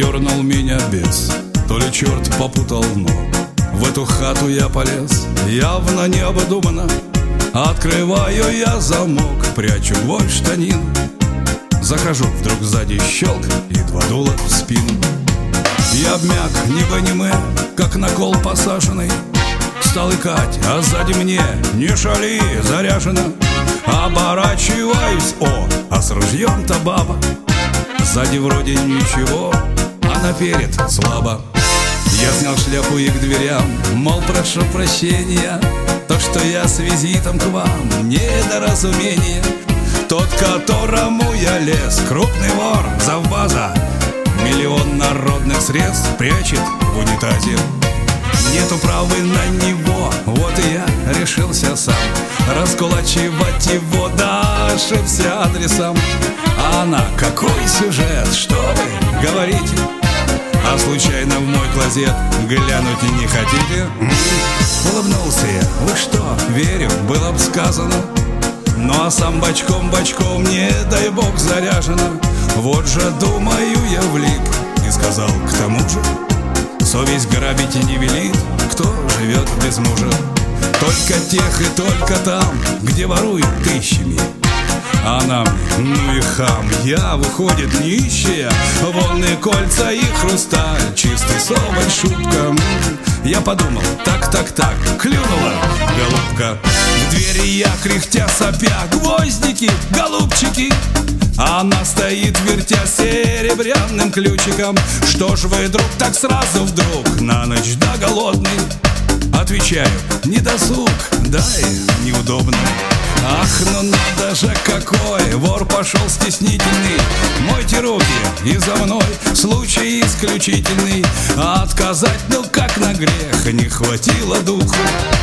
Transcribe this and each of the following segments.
дернул меня бес, то ли черт попутал ног. В эту хату я полез, явно необдуманно. Открываю я замок, прячу гвоздь в штанину. Захожу, вдруг сзади щелк и два дула в спину. Я обмяк, небо-неме, как на кол посаженный. Стал икать, а сзади мне: не шали, заряжено. Оборачиваюсь, а с ружьем-то баба. Сзади вроде ничего, а наперед слабо. Я снял шляпу и к дверям, мол, прошу прощения, то, что я с визитом к вам, недоразумение. Тот, к которому я лез, крупный вор, завбаза, миллион народных средств прячет в унитазе. Нету права на него, вот и я решился сам раскулачивать его, да ошибся адресом. А она: какой сюжет, что вы говорите? А случайно в мой клозет глянуть не хотите? Улыбнулся я: вы что, верю, было б сказано. Ну а сам бочком, не дай бог, заряжено. Вот же, думаю, я влип и сказал: к тому же совесть грабить и не велит, кто живет без мужа. Только тех и только там, где воруют тысячами. А она мне: ну и хам, я, выходит, нищая. Волны, кольца и хрусталь, чистый соболь, шутка. Я подумал: так, клюнула голубка. В двери я, кряхтя сопя: гвоздики, голубчики. А она стоит, вертя серебряным ключиком. Что ж вы, друг, так сразу вдруг, на ночь да голодный? Отвечаю: не досуг, да и неудобно. Ах, ну надо же какой, вор пошел стеснительный. Мойте руки, и за мной случай исключительный. А отказать, ну как на грех, не хватило духу.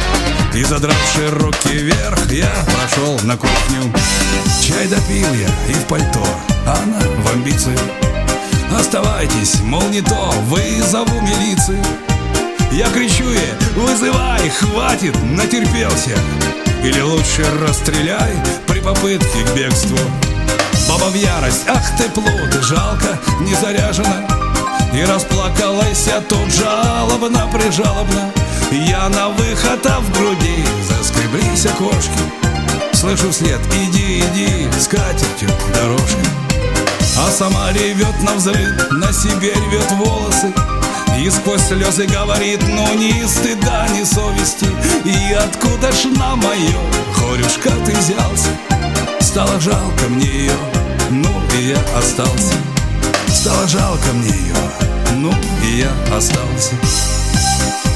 И задравши руки вверх, я прошел на кухню. Чай допил я и в пальто, а она в амбицию. Оставайтесь, мол, не то, вызову милицию. Я кричу ей: вызывай, хватит, натерпелся. Или лучше расстреляй при попытке к бегству. Баба в ярость: ах ты плут, жалко, не заряжена. И расплакалась тут жалобно-прижалобно. Я на выход, а в груди заскреблись окошки. Слышу вслед: иди, с катертью дорожка. А сама ревет навзрыд, на себе рвет волосы. И сквозь слезы говорит: ну ни стыда, ни совести. И откуда ж на мое горюшка ты взялся? Стало жалко мне ее, ну и я остался. Стало жалко мне ее, ну и я остался.